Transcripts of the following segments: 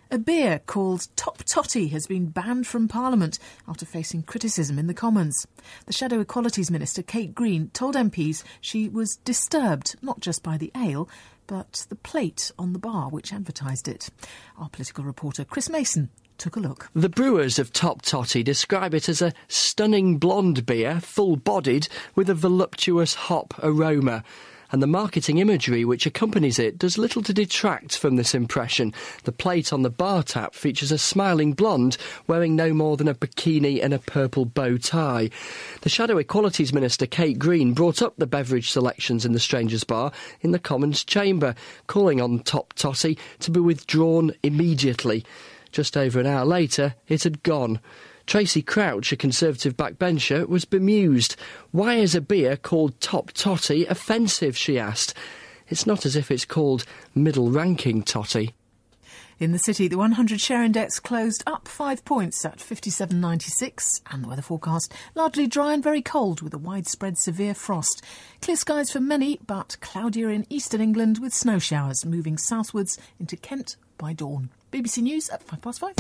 A beer called Top Totty has been banned from Parliament after facing criticism in the Commons. The Shadow Equalities Minister, Kate Green, told MPs she was disturbed not just by the ale, but the plate on the bar which advertised it. Our political reporter Chris Mason took a look. The brewers of Top Totty describe it as a stunning blonde beer, full-bodied, with a voluptuous hop aroma. And the marketing imagery which accompanies it does little to detract from this impression. The plate on the bar tap features a smiling blonde wearing no more than a bikini and a purple bow tie. The Shadow Equalities Minister, Kate Green, brought up the beverage selections in the Strangers Bar in the Commons chamber, calling on Top Totty to be withdrawn immediately. Just over an hour later, it had gone. Tracy Crouch, a Conservative backbencher, was bemused. Why is a beer called Top Totty offensive, she asked. It's not as if it's called middle-ranking totty. In the city, the 100 share index closed up 5 points at 57.96, and the weather forecast largely dry and very cold with a widespread severe frost. Clear skies for many, but cloudier in eastern England with snow showers moving southwards into Kent by dawn. BBC News at 5:05.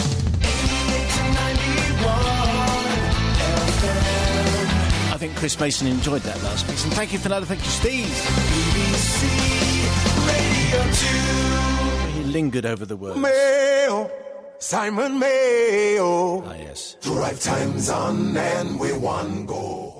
I think Chris Mason enjoyed that last piece, and thank you for that. Thank you, Steve. BBC Radio 2. He lingered over the words. Mayo, Simon Mayo. Ah, yes. To right times on and we one go.